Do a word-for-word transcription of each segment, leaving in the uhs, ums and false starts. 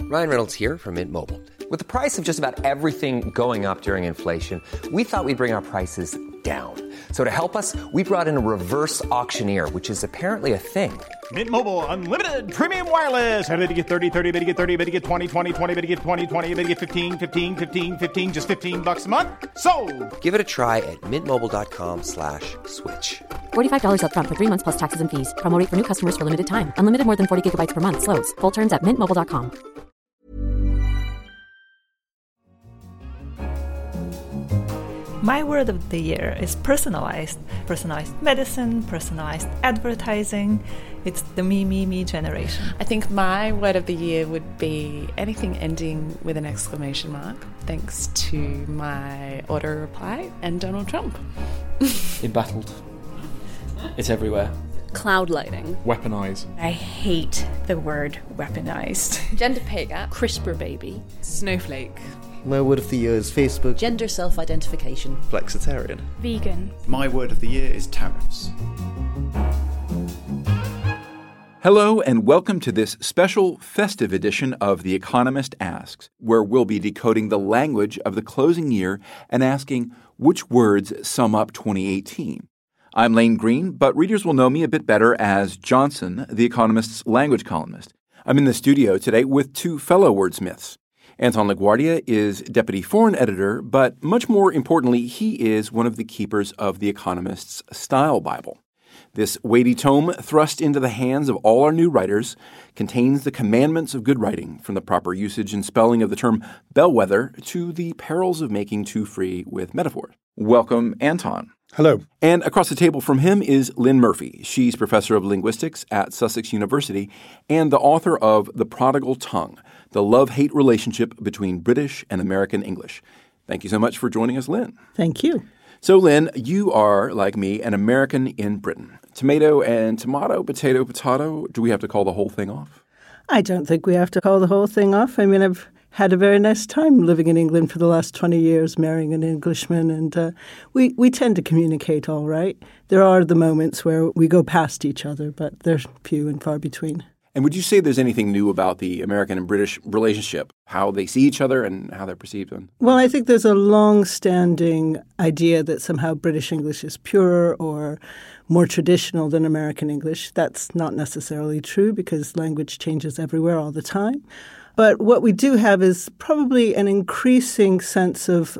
Ryan Reynolds here from Mint Mobile. With the price of just about everything going up during inflation, we thought we'd bring our prices down. So to help us, we brought in a reverse auctioneer, which is apparently a thing. Mint Mobile Unlimited Premium Wireless. How to get thirty, thirty, how to get thirty, how to get twenty, twenty, twenty, how to get twenty, twenty, how to get fifteen, fifteen, fifteen, fifteen, just fifteen bucks a month? Sold! Give it a try at mintmobile.com slash switch. forty-five dollars up front for three months plus taxes and fees. Promo rate for new customers for limited time. Unlimited more than forty gigabytes per month. Slows full terms at mint mobile dot com. My word of the year is personalized. Personalized medicine, personalized advertising. It's the me, me, me generation. I think my word of the year would be anything ending with an exclamation mark, thanks to my auto reply and Donald Trump. Embattled. It's everywhere. Cloud lighting. Weaponize. I hate the word weaponized. Gender pay gap. CRISPR baby. Snowflake. My word of the year is Facebook. Gender self-identification. Flexitarian. Vegan. My word of the year is tariffs. Hello and welcome to this special festive edition of The Economist Asks, where we'll be decoding the language of the closing year and asking which words sum up twenty eighteen. I'm Lane Green, but readers will know me a bit better as Johnson, The Economist's language columnist. I'm in the studio today with two fellow wordsmiths. Anton LaGuardia is deputy foreign editor, but much more importantly, he is one of the keepers of The Economist's Style Bible. This weighty tome, thrust into the hands of all our new writers, contains the commandments of good writing, from the proper usage and spelling of the term bellwether to the perils of making too free with metaphors. Welcome, Anton. Hello. And across the table from him is Lynn Murphy. She's professor of linguistics at Sussex University and the author of The Prodigal Tongue, the love-hate relationship between British and American English. Thank you so much for joining us, Lynn. Thank you. So, Lynn, you are, like me, an American in Britain. Tomato and tomato, potato, potato. Do we have to call the whole thing off? I don't think we have to call the whole thing off. I mean, I've had a very nice time living in England for the last twenty years, marrying an Englishman, and uh, we, we tend to communicate all right. There are the moments where we go past each other, but they're few and far between. And would you say there's anything new about the American and British relationship, how they see each other and how they're perceived? On? Well, I think there's a long-standing idea that somehow British English is purer or more traditional than American English. That's not necessarily true because language changes everywhere all the time. But what we do have is probably an increasing sense of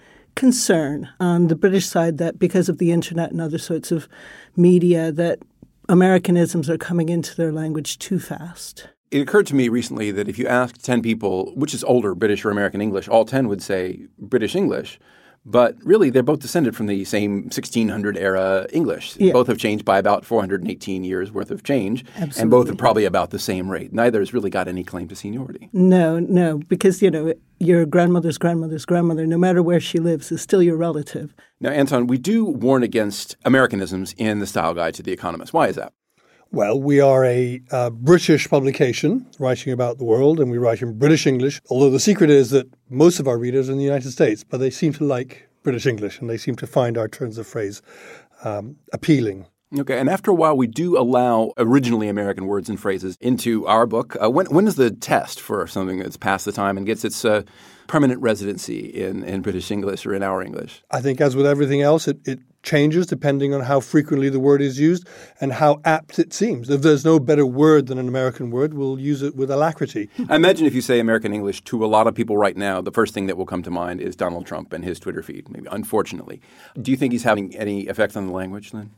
concern on the British side that because of the internet and other sorts of media that Americanisms are coming into their language too fast. It occurred to me recently that if you asked ten people which is older, British or American English, all ten would say British English. But really, they're both descended from the same sixteen hundred era English. Yeah. Both have changed by about four hundred eighteen years worth of change. Absolutely. And both are probably about the same rate. Neither has really got any claim to seniority. No, no, because, you know, your grandmother's grandmother's grandmother, no matter where she lives, is still your relative. Now, Anton, we do warn against Americanisms in the Style Guide to The Economist. Why is that? Well, we are a uh, British publication writing about the world, and we write in British English, although the secret is that most of our readers are in the United States, but they seem to like British English, and they seem to find our turns of phrase um, appealing. Okay, and after a while, we do allow originally American words and phrases into our book. Uh, when when is the test for something that's past the time and gets its uh, permanent residency in, in British English or in our English? I think as with everything else, it, it changes depending on how frequently the word is used and how apt it seems. If there's no better word than an American word, we'll use it with alacrity. I imagine if you say American English to a lot of people right now, the first thing that will come to mind is Donald Trump and his Twitter feed, maybe, unfortunately. Do you think he's having any effect on the language, Lynn?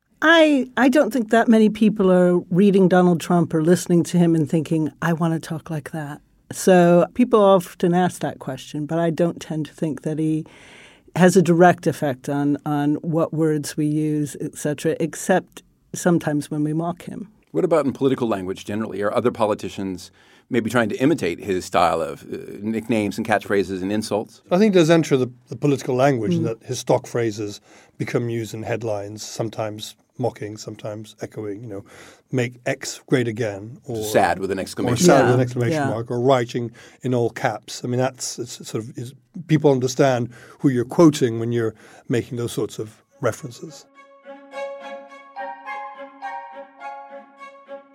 I, I don't think that many people are reading Donald Trump or listening to him and thinking, I want to talk like that. So people often ask that question, but I don't tend to think that he has a direct effect on, on what words we use, et cetera, except sometimes when we mock him. What about in political language generally? Are other politicians maybe trying to imitate his style of uh, nicknames and catchphrases and insults? I think it does enter the, the political language Mm. that his stock phrases become used in headlines, sometimes mocking, sometimes echoing, you know, make X great again. Or sad with an exclamation Or sad yeah, with an exclamation yeah. mark, or writing in all caps. I mean, that's it's sort of, is, people understand who you're quoting when you're making those sorts of references.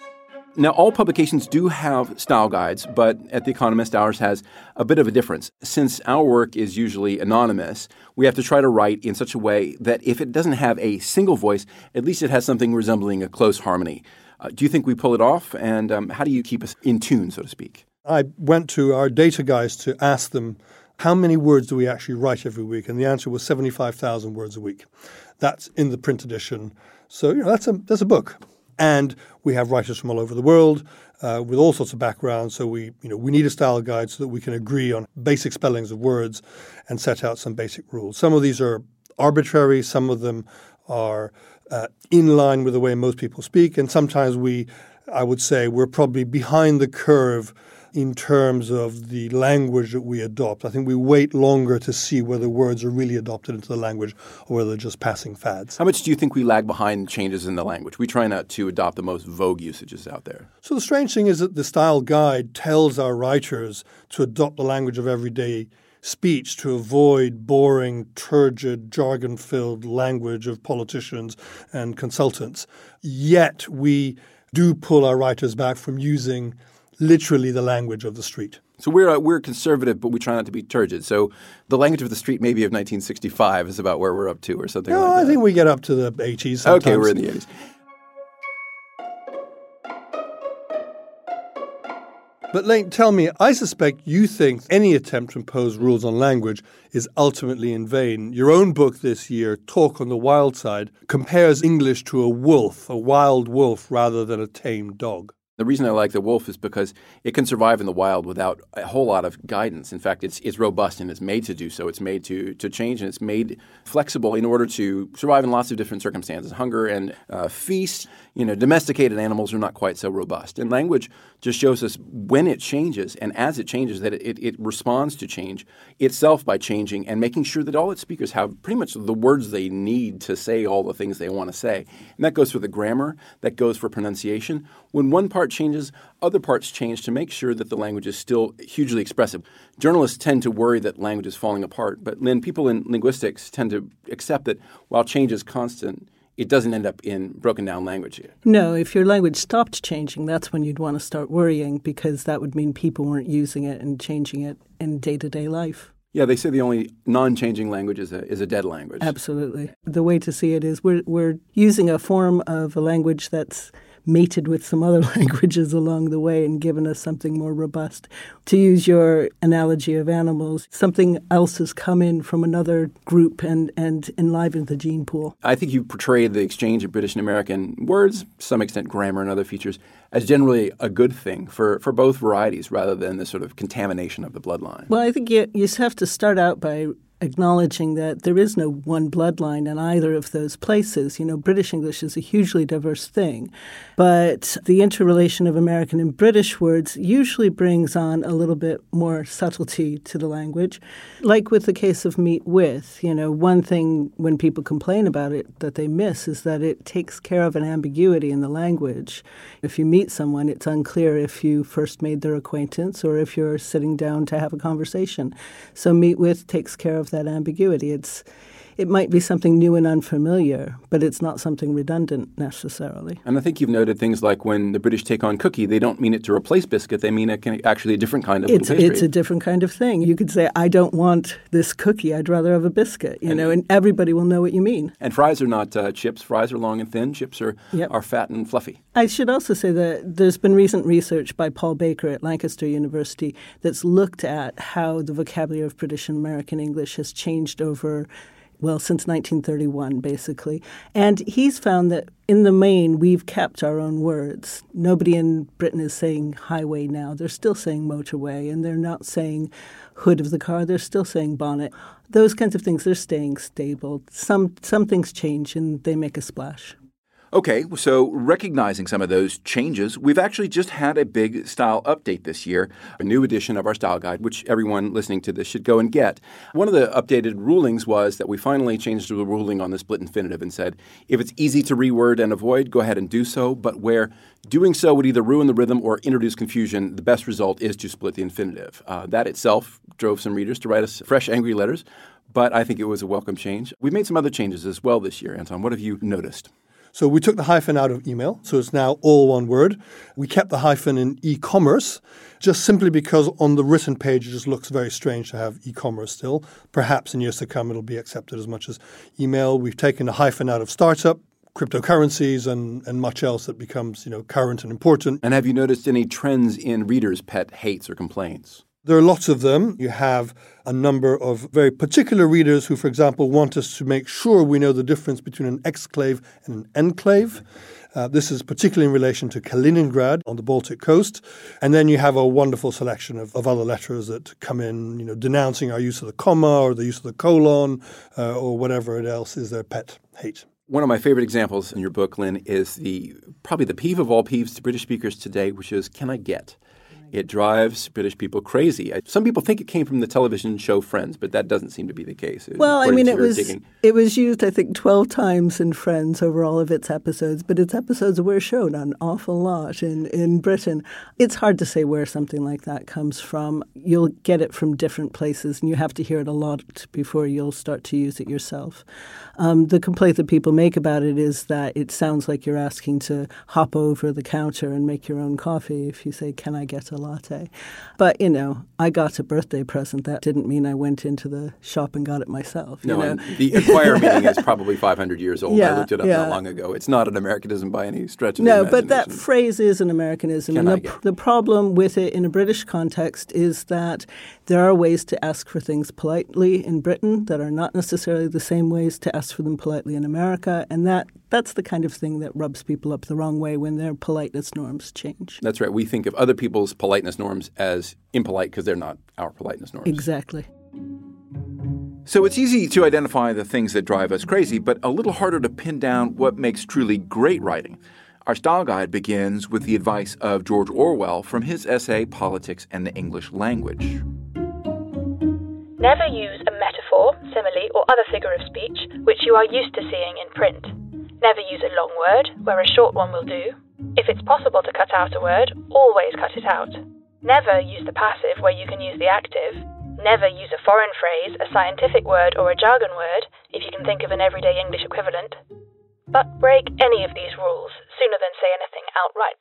Now, all publications do have style guides, but at The Economist, ours has a bit of a difference. Since our work is usually anonymous, we have to try to write in such a way that if it doesn't have a single voice, at least it has something resembling a close harmony. Uh, do you think we pull it off? And um, how do you keep us in tune, so to speak? I went to our data guys to ask them, how many words do we actually write every week? And the answer was seventy-five thousand words a week. That's in the print edition. So, you know, that's a that's a book. And we have writers from all over the world uh, with all sorts of backgrounds. So we, you know, we need a style guide so that we can agree on basic spellings of words and set out some basic rules. Some of these are arbitrary. Some of them are uh, in line with the way most people speak. And sometimes we, I would say, we're probably behind the curve in terms of the language that we adopt. I think we wait longer to see whether words are really adopted into the language or whether they're just passing fads. How much do you think we lag behind changes in the language? We try not to adopt the most vogue usages out there. So the strange thing is that the style guide tells our writers to adopt the language of everyday speech to avoid boring, turgid, jargon-filled language of politicians and consultants. Yet we do pull our writers back from using literally the language of the street. So we're uh, we're conservative, but we try not to be turgid. So the language of the street maybe of nineteen sixty-five is about where we're up to or something no, like that. I think we get up to the eighties sometimes. Okay, we're in the eighties. But Lane, tell me, I suspect you think any attempt to impose rules on language is ultimately in vain. Your own book this year, Talk on the Wild Side, compares English to a wolf, a wild wolf, rather than a tame dog. The reason I like the wolf is because it can survive in the wild without a whole lot of guidance. In fact, it's it's robust and it's made to do so. It's made to to change and it's made flexible in order to survive in lots of different circumstances. Hunger and uh, feast, you know, domesticated animals are not quite so robust. And language just shows us when it changes and as it changes that it, it responds to change itself by changing and making sure that all its speakers have pretty much the words they need to say all the things they want to say. And that goes for the grammar, that goes for pronunciation. When one part changes, other parts change to make sure that the language is still hugely expressive. Journalists tend to worry that language is falling apart, but Lynn, people in linguistics tend to accept that while change is constant, it doesn't end up in broken down language. No, if your language stopped changing, that's when you'd want to start worrying because that would mean people weren't using it and changing it in day-to-day life. Yeah, they say the only non-changing language is a is a dead language. Absolutely. The way to see it is we're we're using a form of a language that's mated with some other languages along the way and given us something more robust. To use your analogy of animals, something else has come in from another group and, and enlivened the gene pool. I think you portrayed the exchange of British and American words, to some extent grammar and other features, as generally a good thing for, for both varieties rather than the sort of contamination of the bloodline. Well, I think you, you have to start out by acknowledging that there is no one bloodline in either of those places. You know, British English is a hugely diverse thing, but the interrelation of American and British words usually brings on a little bit more subtlety to the language. Like with the case of meet with, you know, one thing when people complain about it that they miss is that it takes care of an ambiguity in the language. If you meet someone, it's unclear if you first made their acquaintance or if you're sitting down to have a conversation. So meet with takes care of that ambiguity. It's it might be something new and unfamiliar, but it's not something redundant necessarily. And I think you've noted things like when the British take on cookie, they don't mean it to replace biscuit. They mean it can actually a different kind of it's, pastry. It's a different kind of thing. You could say, I don't want this cookie. I'd rather have a biscuit, you and, know, and everybody will know what you mean. And fries are not uh, chips. Fries are long and thin. Chips are, yep. are fat and fluffy. I should also say that there's been recent research by Paul Baker at Lancaster University that's looked at how the vocabulary of British and American English has changed over well, since nineteen thirty-one, basically. And he's found that in the main, we've kept our own words. Nobody in Britain is saying highway now. They're still saying motorway, and they're not saying hood of the car. They're still saying bonnet. Those kinds of things, they're staying stable. Some some things change, and they make a splash. Okay, so recognizing some of those changes, we've actually just had a big style update this year, a new edition of our style guide, which everyone listening to this should go and get. One of the updated rulings was that we finally changed the ruling on the split infinitive and said, if it's easy to reword and avoid, go ahead and do so, but where doing so would either ruin the rhythm or introduce confusion, the best result is to split the infinitive. Uh, that itself drove some readers to write us fresh, angry letters, but I think it was a welcome change. We've made some other changes as well this year. Anton, what have you noticed? So we took the hyphen out of email, so it's now all one word. We kept the hyphen in e-commerce, just simply because on the written page it just looks very strange to have e-commerce still. Perhaps in years to come it'll be accepted as much as email. We've taken the hyphen out of startup, cryptocurrencies, and, and much else that becomes, you know, current and important. And have you noticed any trends in readers' pet hates or complaints? There are lots of them. You have a number of very particular readers who, for example, want us to make sure we know the difference between an exclave and an enclave. Uh, this is particularly in relation to Kaliningrad on the Baltic coast. And then you have a wonderful selection of, of other letters that come in, you know, denouncing our use of the comma or the use of the colon uh, or whatever it else is their pet hate. One of my favorite examples in your book, Lynn, is the probably the peeve of all peeves to British speakers today, which is, can I get? It drives British people crazy. Some people think it came from the television show Friends, but that doesn't seem to be the case. Well, I mean, it was digging. It was used, I think, twelve times in Friends over all of its episodes, but its episodes were shown an awful lot in, in Britain. It's hard to say where something like that comes from. You'll get it from different places, and you have to hear it a lot before you'll start to use it yourself. Um, the complaint that people make about it is that it sounds like you're asking to hop over the counter and make your own coffee if you say, can I get a latte? But, you know, I got a birthday present. That didn't mean I went into the shop and got it myself. No, you know? And the Enquirer meeting is probably five hundred years old. Yeah, I looked it up yeah. not long ago. It's not an Americanism by any stretch of no, the but imagination. that phrase is an Americanism. Can and I the, get? the problem with it in a British context is that there are ways to ask for things politely in Britain that are not necessarily the same ways to ask for them politely in America. And that that's the kind of thing that rubs people up the wrong way when their politeness norms change. That's right. We think of other people's politeness norms as impolite because they're not our politeness norms. Exactly. So it's easy to identify the things that drive us crazy, but a little harder to pin down what makes truly great writing. Our style guide begins with the advice of George Orwell from his essay, Politics and the English Language. Never use a metaphor, simile, or other figure of speech which you are used to seeing in print. Never use a long word where a short one will do. If it's possible to cut out a word, always cut it out. Never use the passive where you can use the active. Never use a foreign phrase, a scientific word, or a jargon word if you can think of an everyday English equivalent. But break any of these rules sooner than say anything outright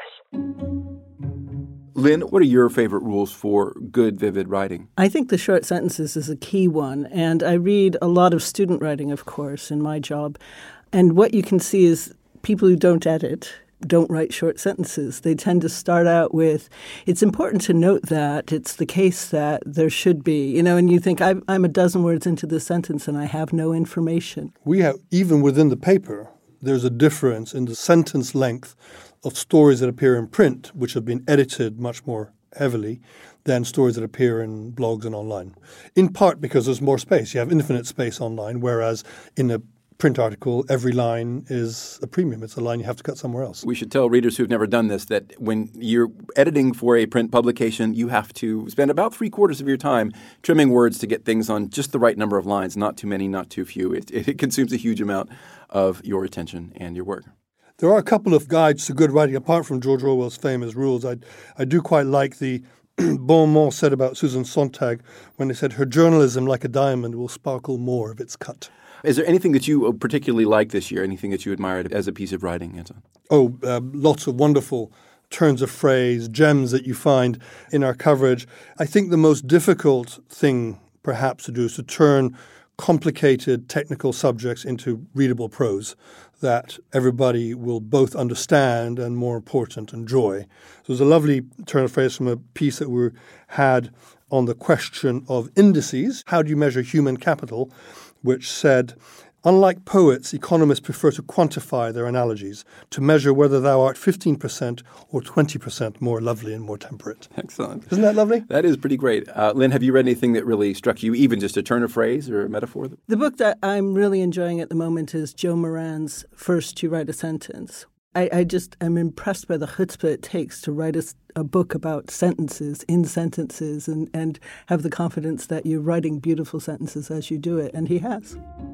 barbarous. Lynn, what are your favorite rules for good, vivid writing? I think the short sentences is a key one. And I read a lot of student writing, of course, in my job. And what you can see is people who don't edit don't write short sentences. They tend to start out with, it's important to note that it's the case that there should be, you know, and you think, I'm, I'm a dozen words into this sentence and I have no information. We have, even within the paper, there's a difference in the sentence length of stories that appear in print, which have been edited much more heavily than stories that appear in blogs and online. In part because there's more space. You have infinite space online, whereas in a print article, every line is a premium. It's a line you have to cut somewhere else. We should tell readers who've never done this that when you're editing for a print publication, you have to spend about three quarters of your time trimming words to get things on just the right number of lines, not too many, not too few. It, it consumes a huge amount of your attention and your work. There are a couple of guides to good writing, apart from George Orwell's famous rules. I, I do quite like the Beaumont said about Susan Sontag when they said, her journalism, like a diamond, will sparkle more if it's cut. Is there anything that you particularly like this year, anything that you admired as a piece of writing, Anton? Oh, uh, lots of wonderful turns of phrase, gems that you find in our coverage. I think the most difficult thing perhaps to do is to turn complicated technical subjects into readable prose that everybody will both understand and, more important, enjoy. So there's a lovely turn of phrase from a piece that we had on the question of indices. How do you measure human capital? Which said, unlike poets, economists prefer to quantify their analogies, to measure whether thou art fifteen percent or twenty percent more lovely and more temperate. Excellent. Isn't that lovely? That is pretty great. Uh, Lynn, have you read anything that really struck you, even just a turn of phrase or a metaphor? The book that I'm really enjoying at the moment is Joe Moran's First You Write a Sentence. I, I just am impressed by the chutzpah it takes to write a, a book about sentences, in sentences, and, and have the confidence that you're writing beautiful sentences as you do it, and he has.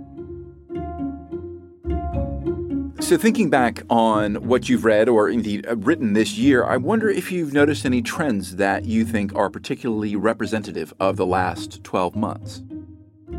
So thinking back on what you've read or indeed written this year, I wonder if you've noticed any trends that you think are particularly representative of the last twelve months.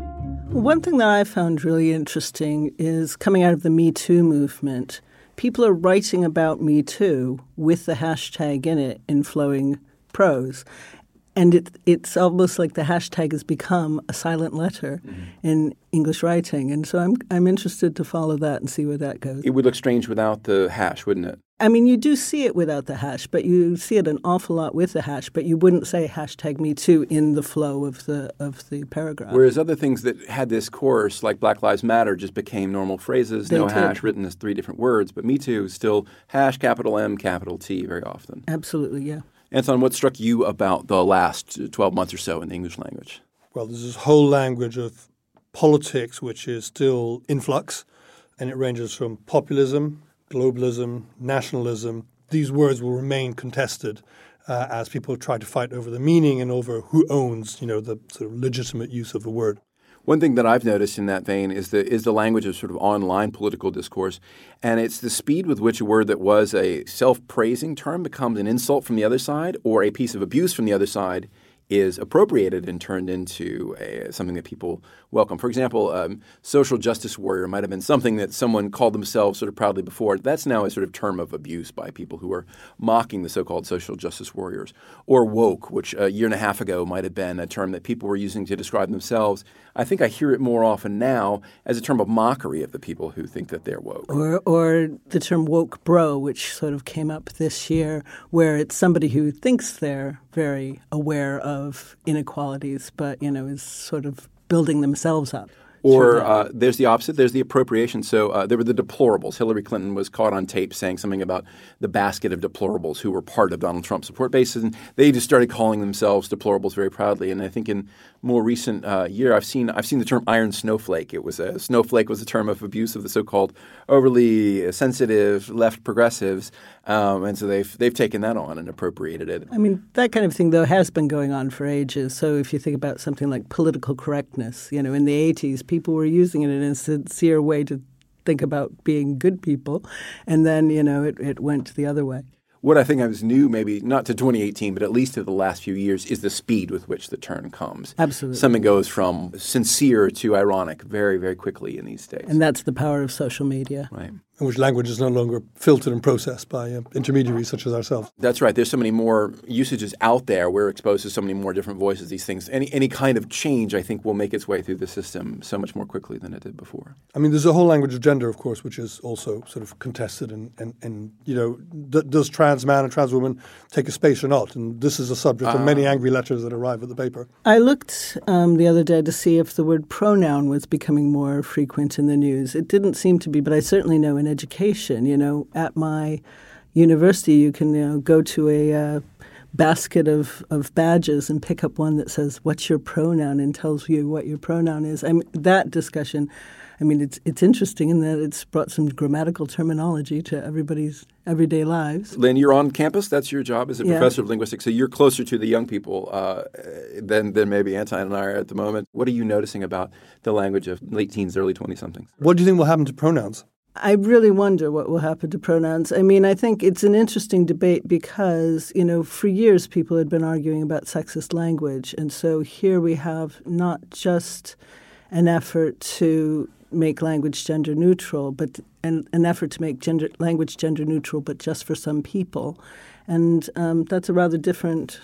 One thing that I found really interesting is coming out of the Me Too movement, people are writing about Me Too with the hashtag in it in flowing prose. And it, it's almost like the hashtag has become a silent letter mm-hmm. in English writing. And so I'm I'm interested to follow that and see where that goes. It would look strange without the hash, wouldn't it? I mean, you do see it without the hash, but you see it an awful lot with the hash, but you wouldn't say hashtag Me Too in the flow of the of the paragraph. Whereas other things that had this course, like Black Lives Matter, just became normal phrases, They no did. hash, written as three different words. But Me Too is still hash, capital M, capital T very often. Absolutely, yeah. Anton, what struck you about the last twelve months or so in the English language? Well, there's this whole language of politics which is still in flux, and it ranges from populism, globalism, nationalism. These words will remain contested uh, as people try to fight over the meaning and over who owns, you know, the sort of legitimate use of the word. One thing that I've noticed in that vein is the is the language of sort of online political discourse, and it's the speed with which a word that was a self-praising term becomes an insult from the other side or a piece of abuse from the other side is appropriated and turned into a, something that people welcome. For example, um, social justice warrior might have been something that someone called themselves sort of proudly before. That's now a sort of term of abuse by people who are mocking the so-called social justice warriors. Or woke, which a year and a half ago might have been a term that people were using to describe themselves. I think I hear it more often now as a term of mockery of the people who think that they're woke. Or, or the term woke bro, which sort of came up this year, where it's somebody who thinks they're very aware of inequalities, but, you know, is sort of building themselves up. Or uh, there's the opposite. There's the appropriation. So uh, there were the deplorables. Hillary Clinton was caught on tape saying something about the basket of deplorables who were part of Donald Trump's support base. And they just started calling themselves deplorables very proudly. And I think in more recent uh, year, I've seen I've seen the term iron snowflake. It was a snowflake was a term of abuse of the so-called overly sensitive left progressives. Um, and so they've they've taken that on and appropriated it. I mean, that kind of thing, though, has been going on for ages. So if you think about something like political correctness, you know, in the eighties, people were using it in a sincere way to think about being good people. And then, you know, it, it went the other way. What I think I was new, maybe not to twenty eighteen, but at least to the last few years, is the speed with which the term comes. Absolutely. Something goes from sincere to ironic very, very quickly in these days. And that's the power of social media. Right. In which language is no longer filtered and processed by uh, intermediaries such as ourselves. That's right. There's so many more usages out there. We're exposed to so many more different voices, these things. Any any kind of change, I think, will make its way through the system so much more quickly than it did before. I mean, there's a whole language of gender, of course, which is also sort of contested. And, and, and you know, d- does trans man and trans woman take a space or not? And this is a subject of many angry letters that arrive at the paper. I looked um, the other day to see if the word pronoun was becoming more frequent in the news. It didn't seem to be, but I certainly know in education. You know, at my university, you can you know, go to a uh, basket of, of badges and pick up one that says, what's your pronoun, and tells you what your pronoun is. I mean, that discussion, I mean, it's it's interesting in that it's brought some grammatical terminology to everybody's everyday lives. Lynn, you're on campus. That's your job as a Yeah. professor of linguistics. So you're closer to the young people uh, than, than maybe Anton and I are at the moment. What are you noticing about the language of late teens, early twenty-somethings? What do you think will happen to pronouns? I really wonder what will happen to pronouns. I mean, I think it's an interesting debate because, you know, for years people had been arguing about sexist language. And so here we have not just an effort to make language gender neutral, but an, an effort to make gender, language gender neutral, but just for some people. And um, that's a rather different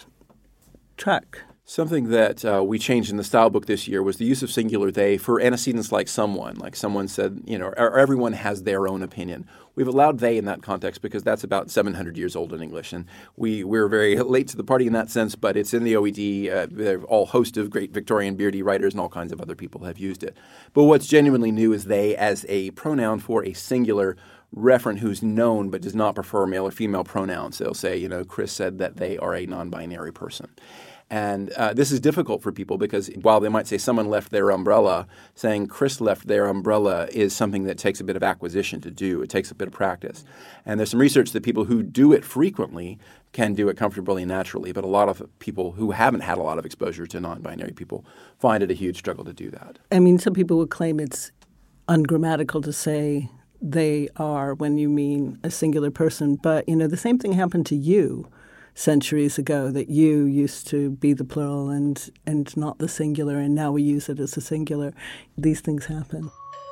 track. Something that uh, we changed in the style book this year was the use of singular they for antecedents like someone. Like someone said, you know, or everyone has their own opinion. We've allowed they in that context because that's about seven hundred years old in English. And we, we're very late to the party in that sense, but it's in the O E D. Uh, there are all host of great Victorian beardy writers and all kinds of other people have used it. But what's genuinely new is they as a pronoun for a singular referent who's known but does not prefer male or female pronouns. They'll say, you know, Chris said that they are a non-binary person. And uh, this is difficult for people because while they might say someone left their umbrella, saying Chris left their umbrella is something that takes a bit of acquisition to do. It takes a bit of practice. And there's some research that people who do it frequently can do it comfortably and naturally. But a lot of people who haven't had a lot of exposure to non-binary people find it a huge struggle to do that. I mean, some people would claim it's ungrammatical to say they are when you mean a singular person. But, you know, the same thing happened to you. centuries ago, that you used to be the plural and, and not the singular, and now we use it as a singular. These things happen.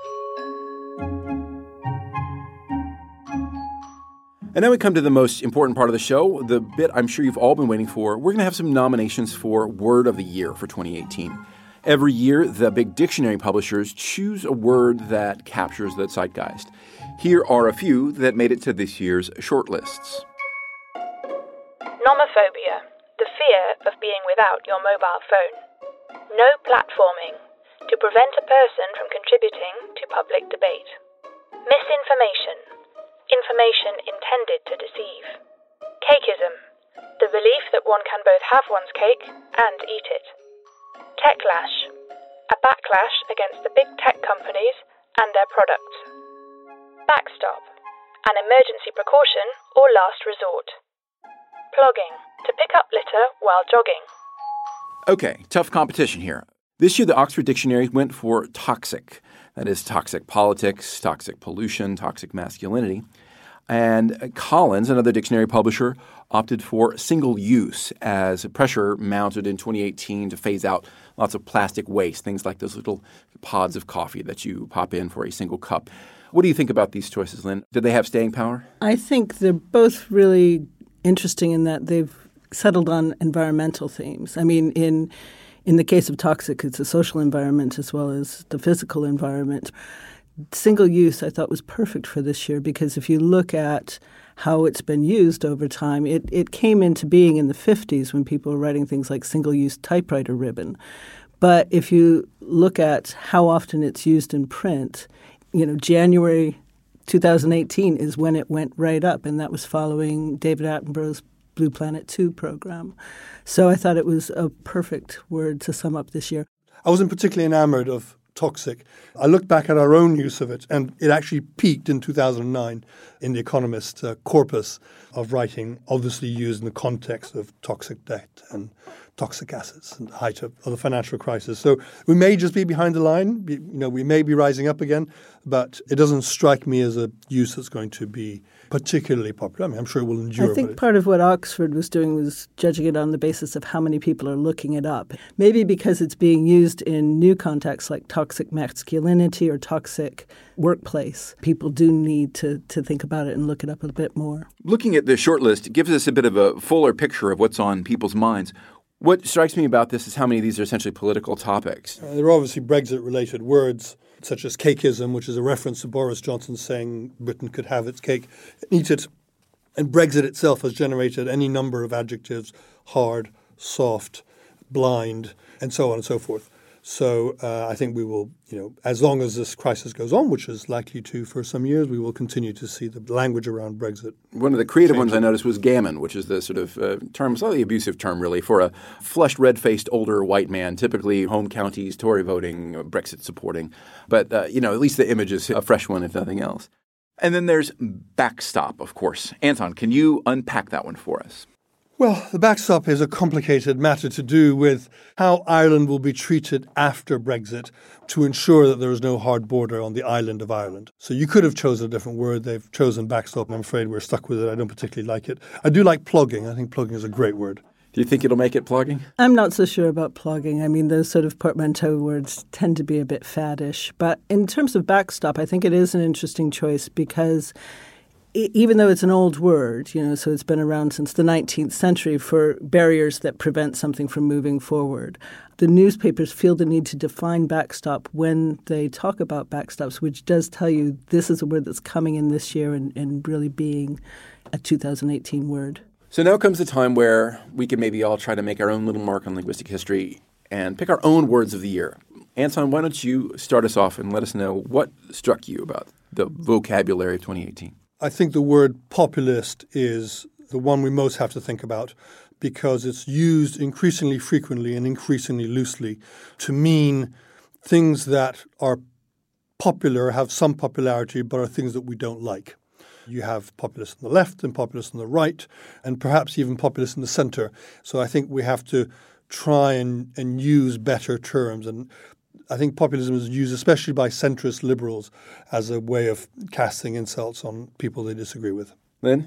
And now we come to the most important part of the show, the bit I'm sure you've all been waiting for. We're going to have some nominations for Word of the Year for twenty eighteen. Every year, the big dictionary publishers choose a word that captures the zeitgeist. Here are a few that made it to this year's shortlists. Nomophobia, the fear of being without your mobile phone. No platforming, to prevent a person from contributing to public debate. Misinformation, information intended to deceive. Cakeism, the belief that one can both have one's cake and eat it. Techlash, a backlash against the big tech companies and their products. Backstop, an emergency precaution or last resort. Plogging, to pick up litter while jogging. Okay, tough competition here. This year, the Oxford Dictionary went for toxic. That is toxic politics, toxic pollution, toxic masculinity. And Collins, another dictionary publisher, opted for single use as pressure mounted in twenty eighteen to phase out lots of plastic waste, things like those little pods of coffee that you pop in for a single cup. What do you think about these choices, Lynn? Did they have staying power? I think they're both really interesting in that they've settled on environmental themes. I mean, in in the case of toxic, it's a social environment as well as the physical environment. Single use, I thought, was perfect for this year because if you look at how it's been used over time, it, it came into being in the fifties when people were writing things like single-use typewriter ribbon. But if you look at how often it's used in print, you know, January two thousand eighteen is when it went right up, and that was following David Attenborough's Blue Planet two program. So I thought it was a perfect word to sum up this year. I wasn't particularly enamored of toxic. I looked back at our own use of it, and it actually peaked in two thousand nine in The Economist uh, corpus of writing, obviously used in the context of toxic debt and toxic assets and the height of, of the financial crisis. So we may just be behind the line. You know, we may be rising up again, but it doesn't strike me as a use that's going to be particularly popular. I mean, I'm sure it will endure. I think part of what Oxford was doing was judging it on the basis of how many people are looking it up. Maybe because it's being used in new contexts like toxic masculinity or toxic workplace. People do need to, to think about it and look it up a bit more. Looking at the shortlist gives us a bit of a fuller picture of what's on people's minds. What strikes me about this is how many of these are essentially political topics. Uh, there are obviously Brexit-related words, such as cakeism, which is a reference to Boris Johnson saying Britain could have its cake and eat it. And Brexit itself has generated any number of adjectives, hard, soft, blind, and so on and so forth. So uh, I think we will, you know, as long as this crisis goes on, which is likely to for some years, we will continue to see the language around Brexit. One of the creative changing. ones I noticed was gammon, which is the sort of uh, term, slightly abusive term really, for a flushed, red-faced older white man, typically home counties, Tory voting, Brexit supporting. But, uh, you know, at least the image is a fresh one, if nothing else. And then there's backstop, of course. Anton, can you unpack that one for us? Well, the backstop is a complicated matter to do with how Ireland will be treated after Brexit to ensure that there is no hard border on the island of Ireland. So you could have chosen a different word. They've chosen backstop, and I'm afraid we're stuck with it. I don't particularly like it. I do like plugging. I think plugging is a great word. Do you think it'll make it plugging? I'm not so sure about plugging. I mean, those sort of portmanteau words tend to be a bit faddish. But in terms of backstop, I think it is an interesting choice because even though it's an old word, you know, so it's been around since the nineteenth century for barriers that prevent something from moving forward. The newspapers feel the need to define backstop when they talk about backstops, which does tell you this is a word that's coming in this year and, and really being a two thousand eighteen word. So now comes the time where we can maybe all try to make our own little mark on linguistic history and pick our own words of the year. Anton, why don't you start us off and let us know what struck you about the vocabulary of twenty eighteen? I think the word populist is the one we most have to think about because it's used increasingly frequently and increasingly loosely to mean things that are popular, have some popularity, but are things that we don't like. You have populists on the left and populists on the right, and perhaps even populists in the center. So I think we have to try and, and use better terms. And I think populism is used especially by centrist liberals as a way of casting insults on people they disagree with. Lynn?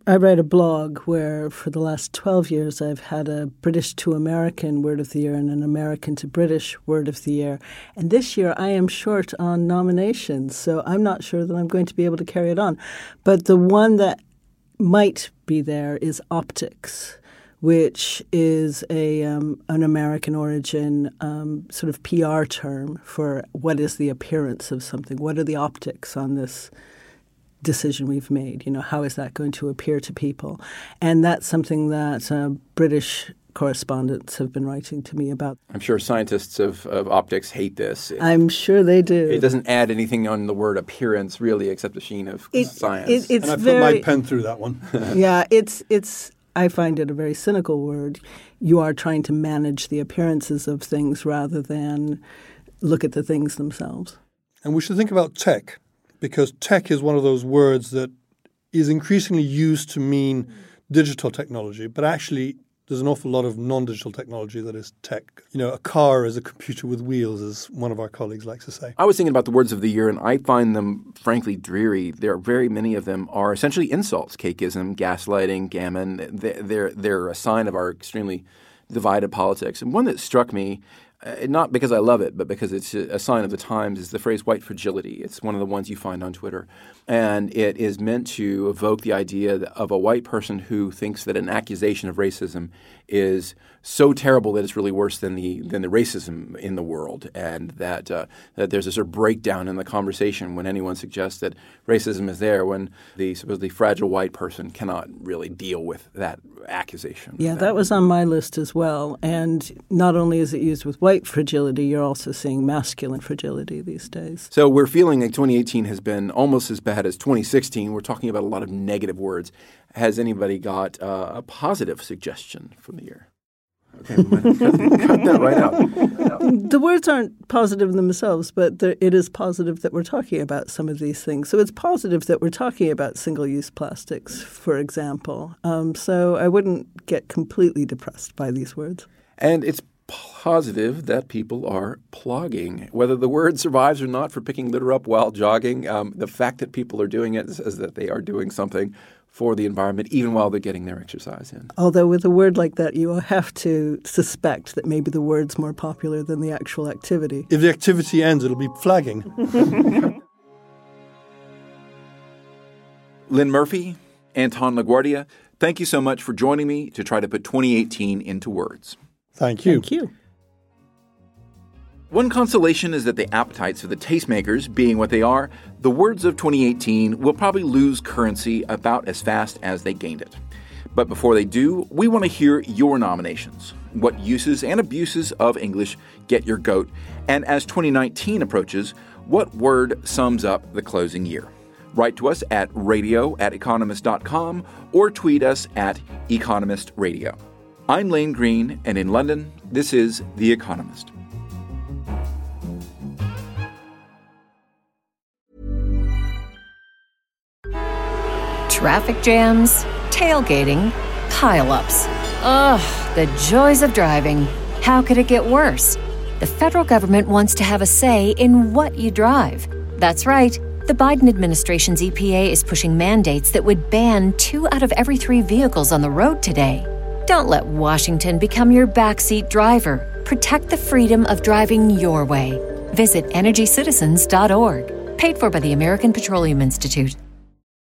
I write a blog where for the last twelve years I've had a British to American Word of the Year and an American to British Word of the Year. And this year I am short on nominations, so I'm not sure that I'm going to be able to carry it on. But the one that might be there is optics, which is a um, an American origin um, sort of P R term for what is the appearance of something. What are the optics on this decision we've made? You know, how is that going to appear to people? And that's something that uh, British correspondents have been writing to me about. I'm sure scientists of, of optics hate this. It, I'm sure they do. It doesn't add anything on the word appearance, really, except a sheen of it, science. It, it's and I very, put my pen through that one. yeah, it's it's. I find it a very cynical word. You are trying to manage the appearances of things rather than look at the things themselves. And we should think about tech, because tech is one of those words that is increasingly used to mean digital technology, but actually there's an awful lot of non-digital technology that is tech. You know, a car is a computer with wheels, as one of our colleagues likes to say. I was thinking about the words of the year, and I find them, frankly, dreary. There are very many of them are essentially insults: cakeism, gaslighting, gammon. They're, they're a sign of our extremely divided politics. And one that struck me, Uh, not because I love it, but because it's a, a sign of the times, is the phrase white fragility. It's one of the ones you find on Twitter. And it is meant to evoke the idea of a white person who thinks that an accusation of racism is so terrible that it's really worse than the than the racism in the world, and that uh, that there's a sort of breakdown in the conversation when anyone suggests that racism is there, when the supposedly fragile white person cannot really deal with that accusation. Yeah, that, that was on my list as well. And not only is it used with white fragility, you're also seeing masculine fragility these days. So we're feeling like twenty eighteen has been almost as bad as twenty sixteen. We're talking about a lot of negative words. Has anybody got uh, a positive suggestion from the year? Okay, I'm going to cut, cut that right out. The words aren't positive themselves, but it is positive that we're talking about some of these things. So it's positive that we're talking about single-use plastics, for example. Um, so I wouldn't get completely depressed by these words. And it's positive that people are plogging. Whether the word survives or not for picking litter up while jogging, um, the fact that people are doing it says that they are doing something for the environment, even while they're getting their exercise in. Although with a word like that, you have to suspect that maybe the word's more popular than the actual activity. If the activity ends, it'll be flagging. Lynn Murphy, Anton LaGuardia, thank you so much for joining me to try to put twenty eighteen into words. Thank you. Thank you. One consolation is that the appetites of the tastemakers being what they are, the words of twenty eighteen will probably lose currency about as fast as they gained it. But before they do, we want to hear your nominations. What uses and abuses of English get your goat? And as twenty nineteen approaches, what word sums up the closing year? Write to us at radio at economist dot com or tweet us at Economist Radio. I'm Lane Green, and in London, this is The Economist. Traffic jams, tailgating, pile-ups. Ugh, the joys of driving. How could it get worse? The federal government wants to have a say in what you drive. That's right. The Biden administration's E P A is pushing mandates that would ban two out of every three vehicles on the road today. Don't let Washington become your backseat driver. Protect the freedom of driving your way. Visit energy citizens dot org. Paid for by the American Petroleum Institute.